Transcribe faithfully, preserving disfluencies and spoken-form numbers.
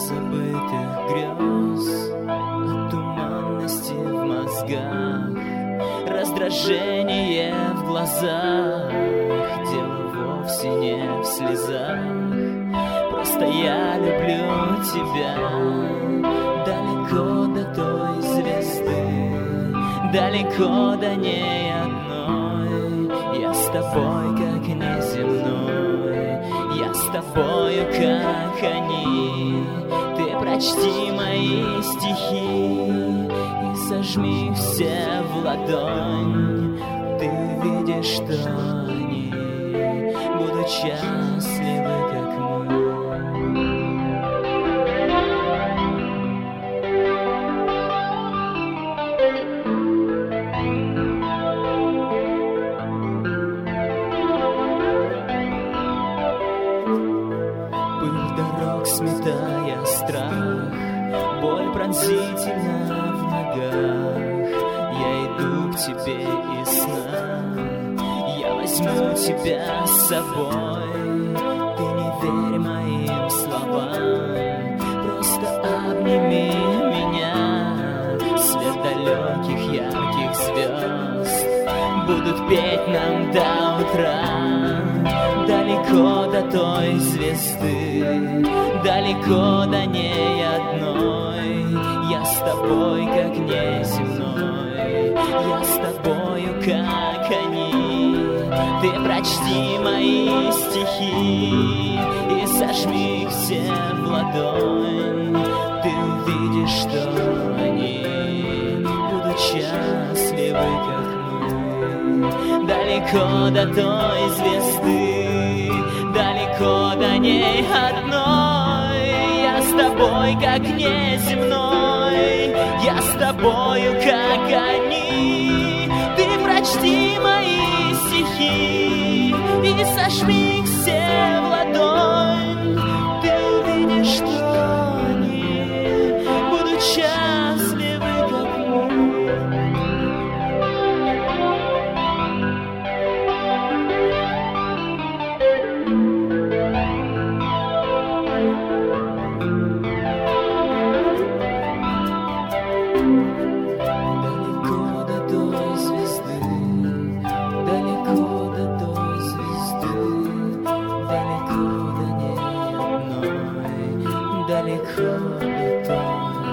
забытых грез, от туманности в мозгах, раздражение в глазах. Дело вовсе не в слезах, просто я люблю тебя. Далеко до той звезды, далеко до ней одной. Я с тобой, как неземной, я с тобою, как они. Ты прочти мои стихи и сожми все в ладонь. Ты увидишь, что они будут счастливы, как мы. Сметая страх, боль пронзительна в ногах. Я иду к тебе из сна, я возьму тебя с собой. Ты не верь моим словам, просто обними меня. Свет далеких ярких звезд будут петь нам до утра. Далеко до той звезды, далеко до ней одной. Я с тобой, как неземной, я с тобою, как они. Ты прочти мои стихи и сожми их все в ладонь. Ты увидишь, что они будут счастливы, как мы. Далеко до той звезды, далеко до ней одной. Я с тобой, как неземной, я с тобою, как они. Ты прочти мои стихи и сожми их все в ладонь. Ты увидишь, что они будут счастливы, как мы. Далеко до той